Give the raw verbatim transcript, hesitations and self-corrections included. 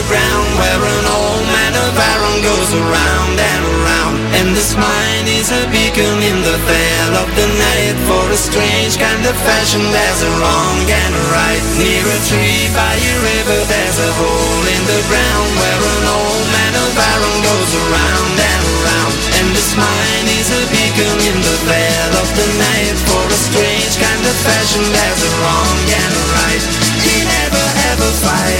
ground, where an old man of iron goes around and around. And this mine is a beacon in the veil of the night. For a strange kind of fashion, there's a wrong and a right. Near a tree by a river, there's a hole in the ground, where an old man of iron goes around and around. And this mine is a beacon in the veil of the night. For a strange kind of fashion, there's a wrong and a right. He never ever fights.